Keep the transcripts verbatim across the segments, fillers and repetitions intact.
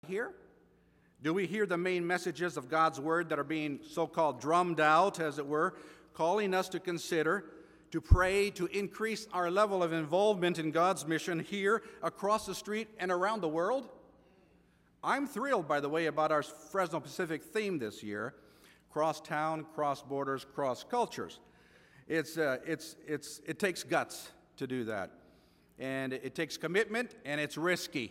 Here? Do we hear the main messages of God's Word that are being so-called drummed out, as it were, calling us to consider, to pray, to increase our level of involvement in God's mission here, across the street, and around the world? I'm thrilled, by the way, about our Fresno Pacific theme this year, cross town, cross borders, cross cultures. It's, uh, it's, it's, it takes guts to do that. And it takes commitment, and it's risky.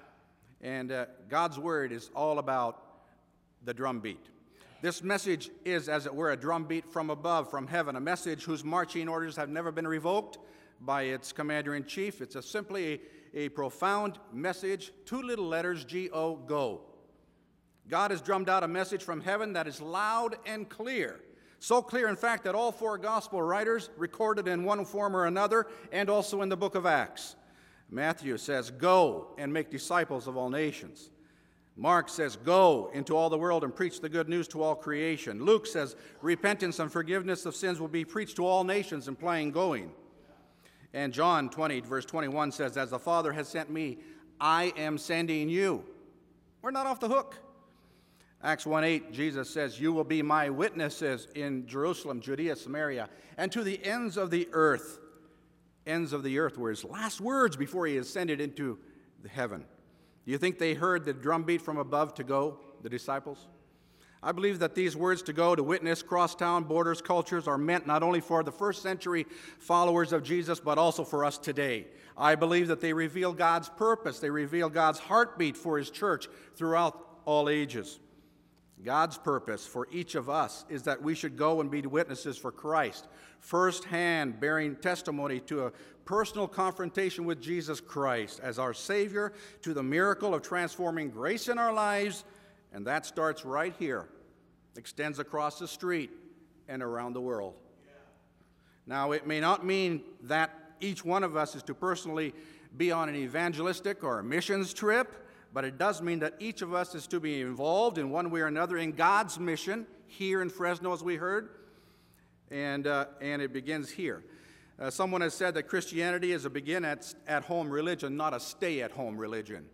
And uh, God's Word is all about the drumbeat. This message is, as it were, a drumbeat from above, from heaven, a message whose marching orders have never been revoked by its commander-in-chief. It's a simply a, a profound message, two little letters, G O, go. God has drummed out a message from heaven that is loud and clear. So clear, in fact, that all four gospel writers recorded in one form or another, and also in the book of Acts. Matthew says, go and make disciples of all nations. Mark says, go into all the world and preach the good news to all creation. Luke says, repentance and forgiveness of sins will be preached to all nations, implying going. And John twenty, verse twenty-one says, as the Father has sent me, I am sending you. We're not off the hook. Acts one eight, Jesus says, you will be my witnesses in Jerusalem, Judea, Samaria, and to the ends of the earth. Ends of the earth were his last words before he ascended into the heaven. Do you think they heard the drumbeat from above to go, the disciples? I believe that these words to go, to witness, crosstown, borders, cultures, are meant not only for the first century followers of Jesus, but also for us today. I believe that they reveal God's purpose. They reveal God's heartbeat for his church throughout all ages. God's purpose for each of us is that we should go and be witnesses for Christ, firsthand bearing testimony to a personal confrontation with Jesus Christ as our Savior, to the miracle of transforming grace in our lives, and that starts right here, extends across the street and around the world. Yeah. Now, it may not mean that each one of us is to personally be on an evangelistic or a missions trip, but it does mean that each of us is to be involved in one way or another in God's mission here in Fresno, as we heard, and, uh, and it begins here. Uh, someone has said that Christianity is a begin-at-home religion, not a stay-at-home religion.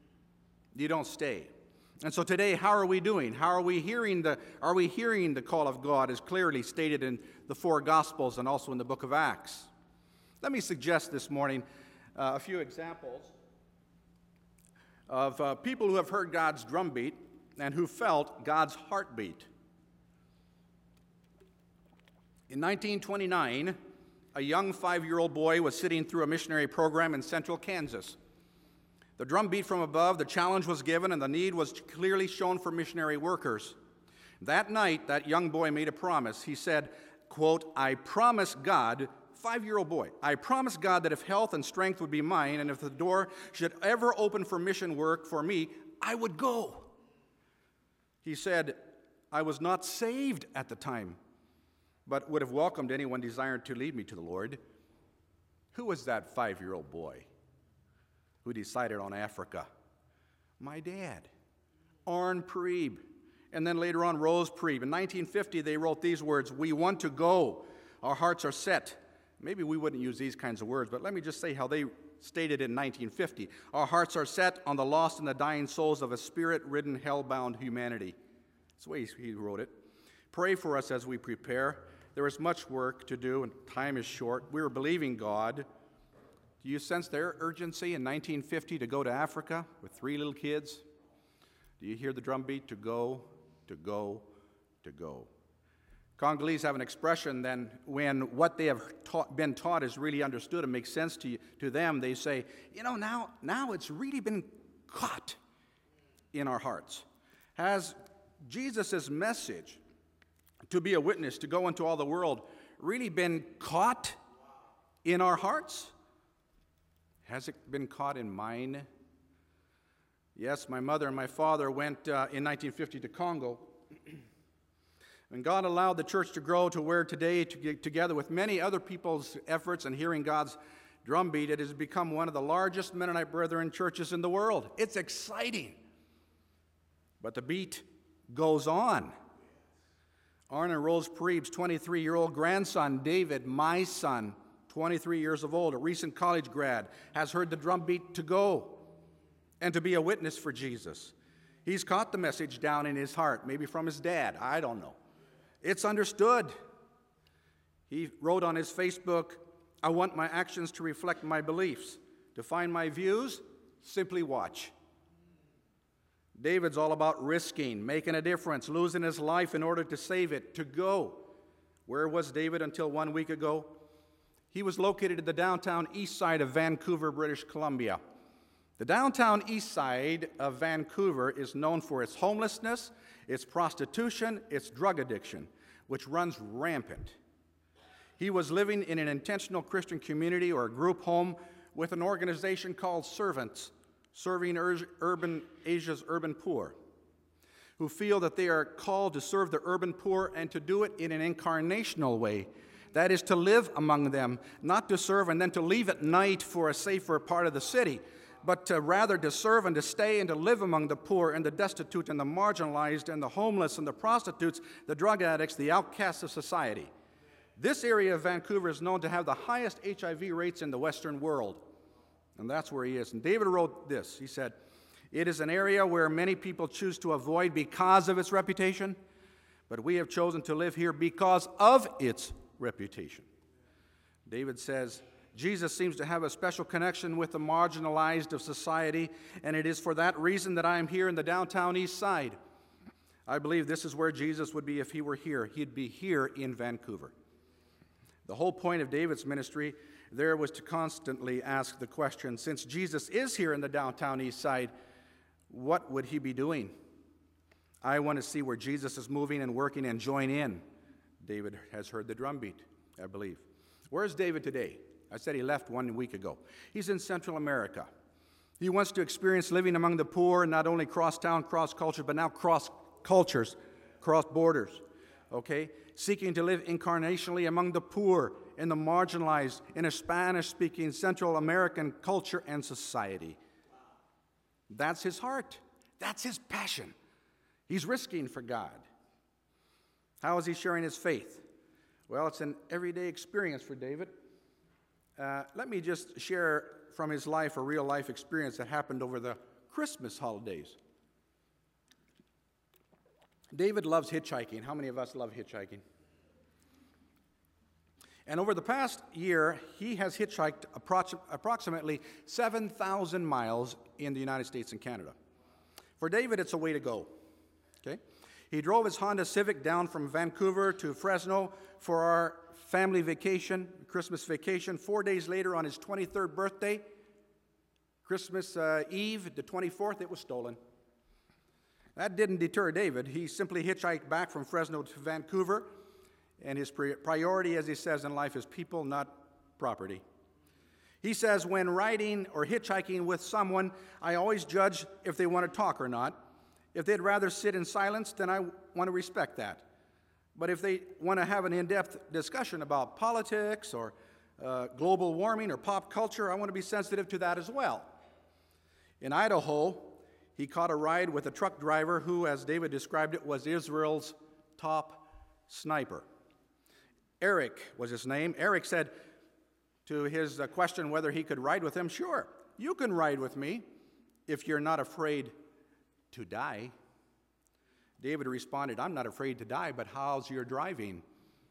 You don't stay. And so today, how are we doing? How are we hearing the, are we hearing the call of God as clearly stated in the four Gospels and also in the book of Acts? Let me suggest this morning uh, a few examples of uh, people who have heard God's drumbeat and who felt God's heartbeat. In nineteen twenty-nine, a young five-year-old boy was sitting through a missionary program in central Kansas. The drumbeat from above, the challenge was given, and the need was clearly shown for missionary workers. That night, that young boy made a promise. He said, quote, I promise God, five-year-old boy, I promise God that if health and strength would be mine, and if the door should ever open for mission work for me, I would go. He said, I was not saved at the time, but would have welcomed anyone desiring to lead me to the Lord. Who was that five-year-old boy who decided on Africa? My dad, Arn Preeb, and then later on Rose Preeb. In nineteen fifty, they wrote these words, we want to go, our hearts are set. Maybe we wouldn't use these kinds of words, but let me just say how they stated in nineteen fifty. Our hearts are set on the lost and the dying souls of a spirit-ridden, hell-bound humanity. That's the way he wrote it. Pray for us as we prepare. There is much work to do, and time is short. We are believing God. Do you sense their urgency in nineteen fifty to go to Africa with three little kids? Do you hear the drumbeat? To go, to go, to go. Congolese have an expression then when what they have taught, been taught is really understood and makes sense to, you, to them. They say, you know, now, now it's really been caught in our hearts. Has Jesus' message to be a witness, to go into all the world, really been caught in our hearts? Has it been caught in mine? Yes, my mother and my father went uh, in nineteen fifty to Congo. And God allowed the church to grow to where today, to get together with many other people's efforts and hearing God's drumbeat, it has become one of the largest Mennonite Brethren churches in the world. It's exciting. But the beat goes on. Arn and Rose Preeb's twenty-three-year-old grandson, David, my son, twenty-three years of old, a recent college grad, has heard the drumbeat to go and to be a witness for Jesus. He's caught the message down in his heart, maybe from his dad. I don't know. It's understood. He wrote on his Facebook, "I want my actions to reflect my beliefs. To find my views, simply watch." David's all about risking, making a difference, losing his life in order to save it, to go. Where was David until one week ago? He was located at the downtown east side of Vancouver, British Columbia. The downtown east side of Vancouver is known for its homelessness, its prostitution, its drug addiction, which runs rampant. He was living in an intentional Christian community or a group home with an organization called Servants, serving urban Asia's urban poor, who feel that they are called to serve the urban poor and to do it in an incarnational way. That is, to live among them, not to serve and then to leave at night for a safer part of the city, but to rather to serve and to stay and to live among the poor and the destitute and the marginalized and the homeless and the prostitutes, the drug addicts, the outcasts of society. This area of Vancouver is known to have the highest H I V rates in the Western world. And that's where he is. And David wrote this. He said, "It is an area where many people choose to avoid because of its reputation, but we have chosen to live here because of its reputation." David says, Jesus seems to have a special connection with the marginalized of society, and it is for that reason that I am here in the downtown east side. I believe this is where Jesus would be if he were here. He'd be here in Vancouver. The whole point of David's ministry there was to constantly ask the question, since Jesus is here in the downtown east side, what would he be doing? I want to see where Jesus is moving and working and join in. David has heard the drumbeat, I believe. Where is David today? I said he left one week ago. He's in Central America. He wants to experience living among the poor, not only cross town, cross culture, but now cross cultures, cross borders. Okay? Seeking to live incarnationally among the poor and the marginalized in a Spanish-speaking Central American culture and society. That's his heart. That's his passion. He's risking for God. How is he sharing his faith? Well, it's an everyday experience for David. Uh, let me just share from his life a real-life experience that happened over the Christmas holidays. David loves hitchhiking. How many of us love hitchhiking? And over the past year, he has hitchhiked approx- approximately seven thousand miles in the United States and Canada. For David, it's a way to go. Okay? He drove his Honda Civic down from Vancouver to Fresno for our family vacation, Christmas vacation. Four days later, on his twenty-third birthday, Christmas uh, Eve, the twenty-fourth, it was stolen. That didn't deter David. He simply hitchhiked back from Fresno to Vancouver, and his priority, as he says in life, is people, not property. He says, when riding or hitchhiking with someone, I always judge if they want to talk or not. If they'd rather sit in silence, then I want to respect that. But if they want to have an in-depth discussion about politics or uh, global warming or pop culture, I want to be sensitive to that as well. In Idaho, he caught a ride with a truck driver who, as David described it, was Israel's top sniper. Eric was his name. Eric said to his uh, question whether he could ride with him, "Sure, you can ride with me if you're not afraid to die." David responded, "I'm not afraid to die, but how's your driving?"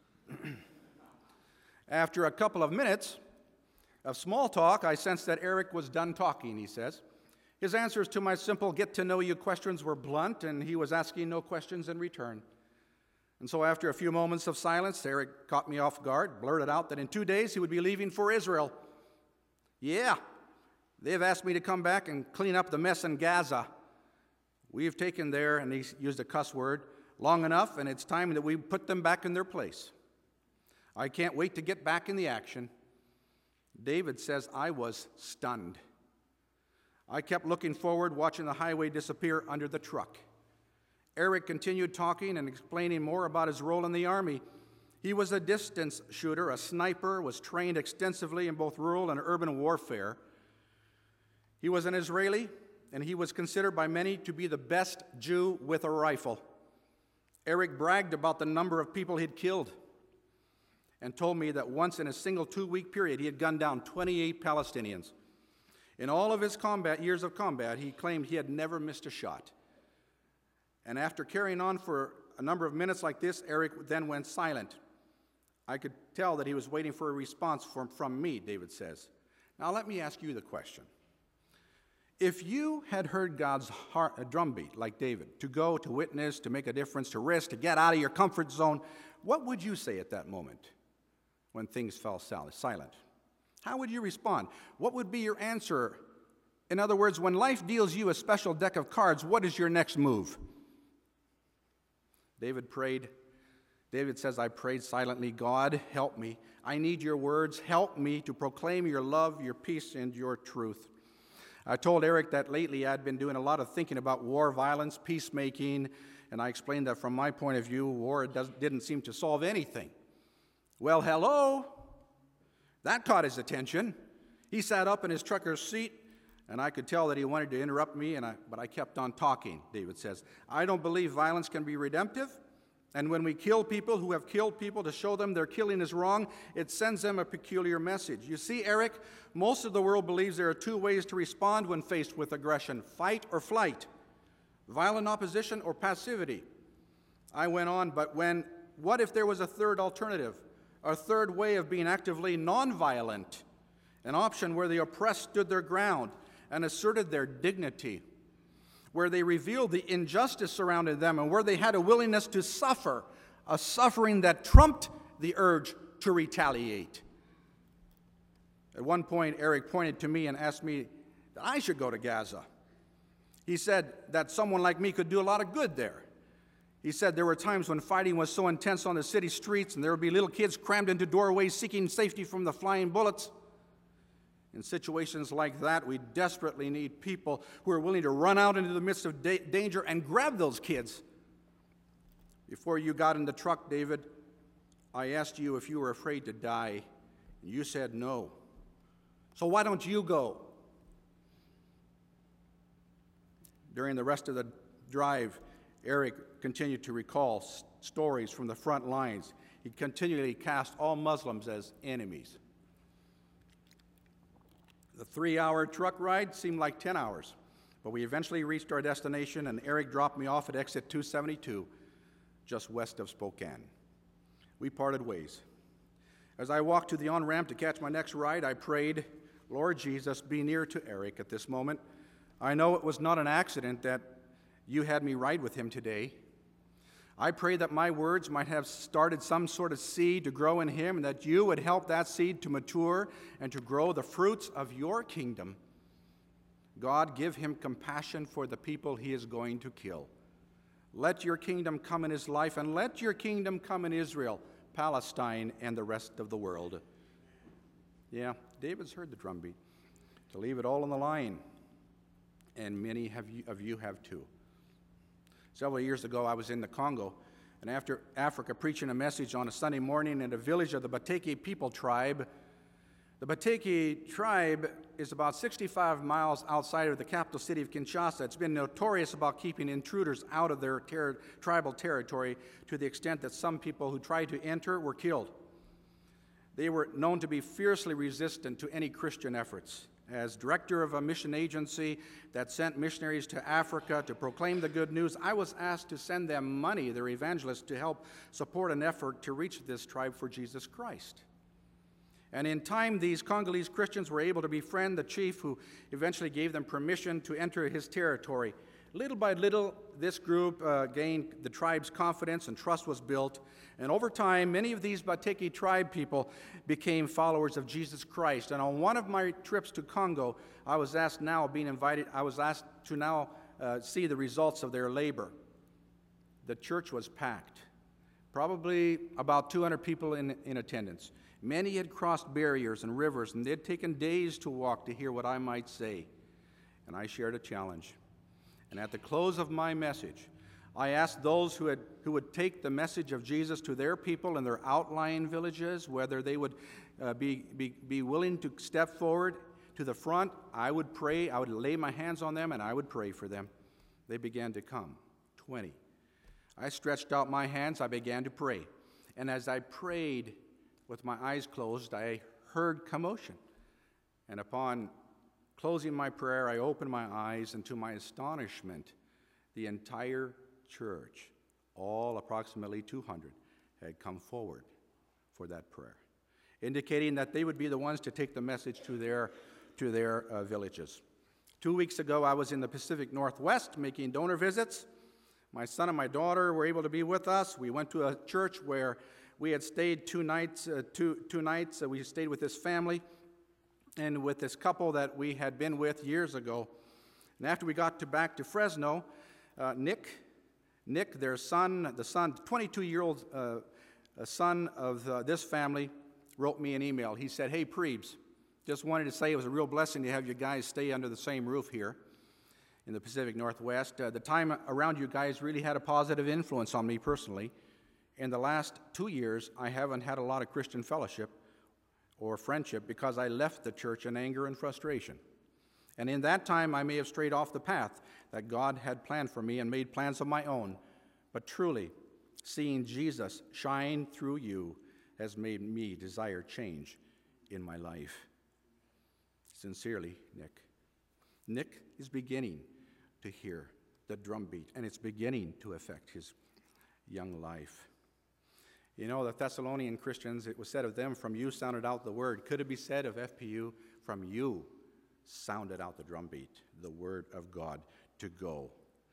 After a couple of minutes of small talk, I sensed that Eric was done talking, he says. His answers to my simple get-to-know-you questions were blunt, and he was asking no questions in return. And so after a few moments of silence, Eric caught me off guard, blurted out that in two days he would be leaving for Israel. "Yeah, they've asked me to come back and clean up the mess in Gaza. We've taken there," and he used a cuss word, "long enough, and it's time that we put them back in their place. I can't wait to get back in the action." David says, I was stunned. I kept looking forward, watching the highway disappear under the truck. Eric continued talking and explaining more about his role in the Army. He was a distance shooter, a sniper, was trained extensively in both rural and urban warfare. He was an Israeli, and he was considered by many to be the best Jew with a rifle. Eric bragged about the number of people he'd killed and told me that once in a single two-week period, he had gunned down twenty-eight Palestinians. In all of his combat years of combat, he claimed he had never missed a shot. And after carrying on for a number of minutes like this, Eric then went silent. I could tell that he was waiting for a response from, from me, David says. Now let me ask you the question. If you had heard God's heart, a drumbeat like David, to go, to witness, to make a difference, to risk, to get out of your comfort zone, what would you say at that moment when things fell silent? How would you respond? What would be your answer? In other words, when life deals you a special deck of cards, what is your next move? David prayed. David says, I prayed silently, God, help me. I need your words. Help me to proclaim your love, your peace, and your truth. I told Eric that lately I'd been doing a lot of thinking about war, violence, peacemaking, and I explained that from my point of view, war does, didn't seem to solve anything. Well, hello. That caught his attention. He sat up in his trucker's seat, and I could tell that he wanted to interrupt me, and I, but I kept on talking, David says. I don't believe violence can be redemptive. And when we kill people who have killed people to show them their killing is wrong, it sends them a peculiar message. You see, Eric, most of the world believes there are two ways to respond when faced with aggression, fight or flight, violent opposition or passivity. I went on, but when, what if there was a third alternative, a third way of being actively nonviolent, an option where the oppressed stood their ground and asserted their dignity, where they revealed the injustice surrounding them, and where they had a willingness to suffer, a suffering that trumped the urge to retaliate. At one point, Eric pointed to me and asked me that I should go to Gaza. He said that someone like me could do a lot of good there. He said there were times when fighting was so intense on the city streets, and there would be little kids crammed into doorways seeking safety from the flying bullets. In situations like that, we desperately need people who are willing to run out into the midst of da- danger and grab those kids. Before you got in the truck, David, I asked you if you were afraid to die, and you said no. So why don't you go? During the rest of the drive, Eric continued to recall s- stories from the front lines. He continually cast all Muslims as enemies. The three-hour truck ride seemed like ten hours, but we eventually reached our destination, and Eric dropped me off at exit two seventy-two, just west of Spokane. We parted ways. As I walked to the on-ramp to catch my next ride, I prayed, Lord Jesus, be near to Eric at this moment. I know it was not an accident that you had me ride with him today. I pray that my words might have started some sort of seed to grow in him, and that you would help that seed to mature and to grow the fruits of your kingdom. God, give him compassion for the people he is going to kill. Let your kingdom come in his life, and let your kingdom come in Israel, Palestine, and the rest of the world. Yeah, David's heard the drumbeat. To leave it all on the line, and many have you, of you have too. Several years ago, I was in the Congo, and after Africa, preaching a message on a Sunday morning in a village of the Bateke people tribe. The Bateke tribe is about sixty-five miles outside of the capital city of Kinshasa. It's been notorious about keeping intruders out of their ter- tribal territory, to the extent that some people who tried to enter were killed. They were known to be fiercely resistant to any Christian efforts. As director of a mission agency that sent missionaries to Africa to proclaim the good news, I was asked to send them money, their evangelists, to help support an effort to reach this tribe for Jesus Christ. And in time, these Congolese Christians were able to befriend the chief, who eventually gave them permission to enter his territory. Little by little, this group uh, gained the tribe's confidence, and trust was built. And over time, many of these Bateke tribe people became followers of Jesus Christ. And on one of my trips to Congo, I was asked now, being invited, I was asked to now uh, see the results of their labor. The church was packed, probably about two hundred people in, in attendance. Many had crossed barriers and rivers, and they had taken days to walk to hear what I might say. And I shared a challenge. And at the close of my message, I asked those who, had, who would take the message of Jesus to their people in their outlying villages, whether they would uh, be, be, be willing to step forward to the front. I would pray, I would lay my hands on them, and I would pray for them. They began to come, twenty. I stretched out my hands, I began to pray. And as I prayed with my eyes closed, I heard commotion. And upon closing my prayer, I opened my eyes, and to my astonishment, the entire church, all approximately two hundred, had come forward for that prayer, indicating that they would be the ones to take the message to their, to their uh, villages. Two weeks ago, I was in the Pacific Northwest making donor visits. My son and my daughter were able to be with us. We went to a church where we had stayed two nights. Uh, two, two nights. Uh, we stayed with this family and with this couple that we had been with years ago. And after we got to back to Fresno, uh, Nick, Nick, their son, the son, twenty-two-year-old uh, son of uh, this family, wrote me an email. He said, "Hey, Prebes, just wanted to say it was a real blessing to have you guys stay under the same roof here in the Pacific Northwest. Uh, the time around you guys really had a positive influence on me personally. In the last two years, I haven't had a lot of Christian fellowship or friendship because I left the church in anger and frustration. And in that time, I may have strayed off the path that God had planned for me and made plans of my own. But truly, seeing Jesus shine through you has made me desire change in my life. Sincerely, Nick." Nick is beginning to hear the drumbeat, and it's beginning to affect his young life. You know, the Thessalonian Christians, it was said of them, "From you sounded out the word." Could it be said of F P U, "From you sounded out the drumbeat, the word of God to go"?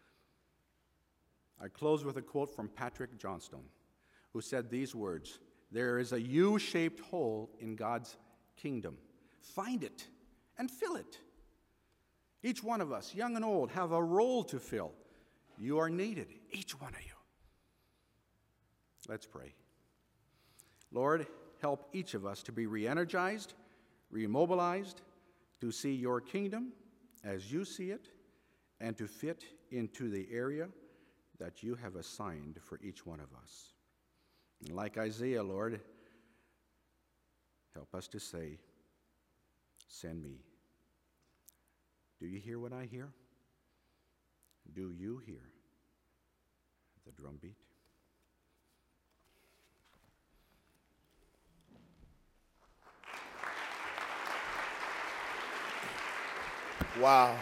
I close with a quote from Patrick Johnstone, who said these words: "There is a U-shaped hole in God's kingdom. Find it and fill it. Each one of us, young and old, have a role to fill. You are needed, each one of you." Let's pray. Lord, help each of us to be re-energized, remobilized, to see your kingdom as you see it, and to fit into the area that you have assigned for each one of us. And like Isaiah, Lord, help us to say, "Send me." Do you hear what I hear? Do you hear the drumbeat? Wow.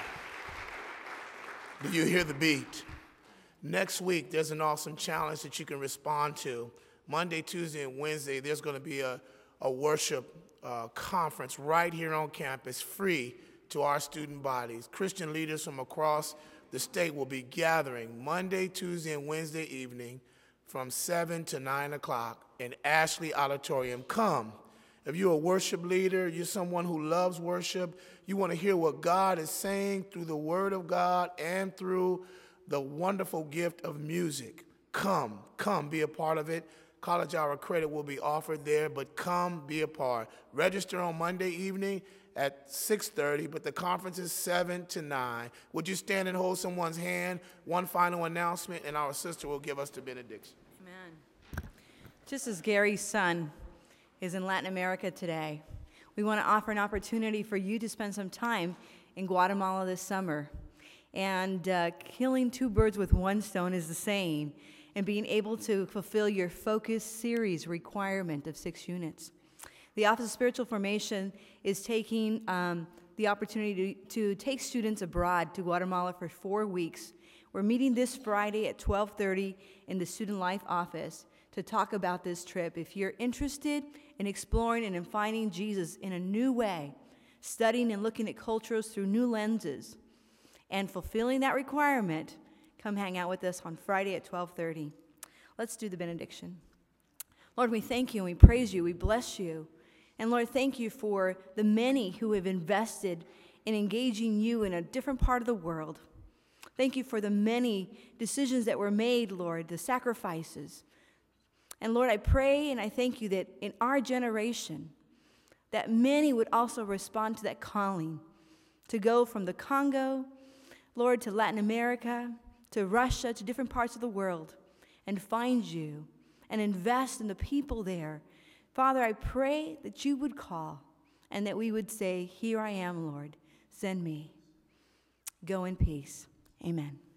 Do you hear the beat? Next week, there's an awesome challenge that you can respond to. Monday, Tuesday, and Wednesday, there's going to be a, a worship uh, conference right here on campus, free to our student bodies. Christian leaders from across the state will be gathering Monday, Tuesday, and Wednesday evening from seven to nine o'clock in Ashley Auditorium. Come. If you're a worship leader, you're someone who loves worship, you want to hear what God is saying through the Word of God and through the wonderful gift of music, come, come, be a part of it. College hour credit will be offered there, but come, be a part. Register on Monday evening at six thirty, but the conference is seven to nine. Would you stand and hold someone's hand? One final announcement, and our sister will give us the benediction. Amen. Just as Gary's son is in Latin America today, we want to offer an opportunity for you to spend some time in Guatemala this summer. And uh, killing two birds with one stone is the saying, and being able to fulfill your Focus series requirement of six units. The Office of Spiritual Formation is taking um, the opportunity to, to take students abroad to Guatemala for four weeks. We're meeting this Friday at twelve thirty in the Student Life office to talk about this trip. If you're interested in exploring and in finding Jesus in a new way, studying and looking at cultures through new lenses, and fulfilling that requirement, come hang out with us on Friday at twelve thirty. Let's do the benediction. Lord, we thank you and we praise you. We bless you. And Lord, thank you for the many who have invested in engaging you in a different part of the world. Thank you for the many decisions that were made, Lord, the sacrifices. And Lord, I pray and I thank you that in our generation, that many would also respond to that calling to go from the Congo, Lord, to Latin America, to Russia, to different parts of the world, and find you and invest in the people there. Father, I pray that you would call and that we would say, "Here I am, Lord, send me." Go in peace. Amen.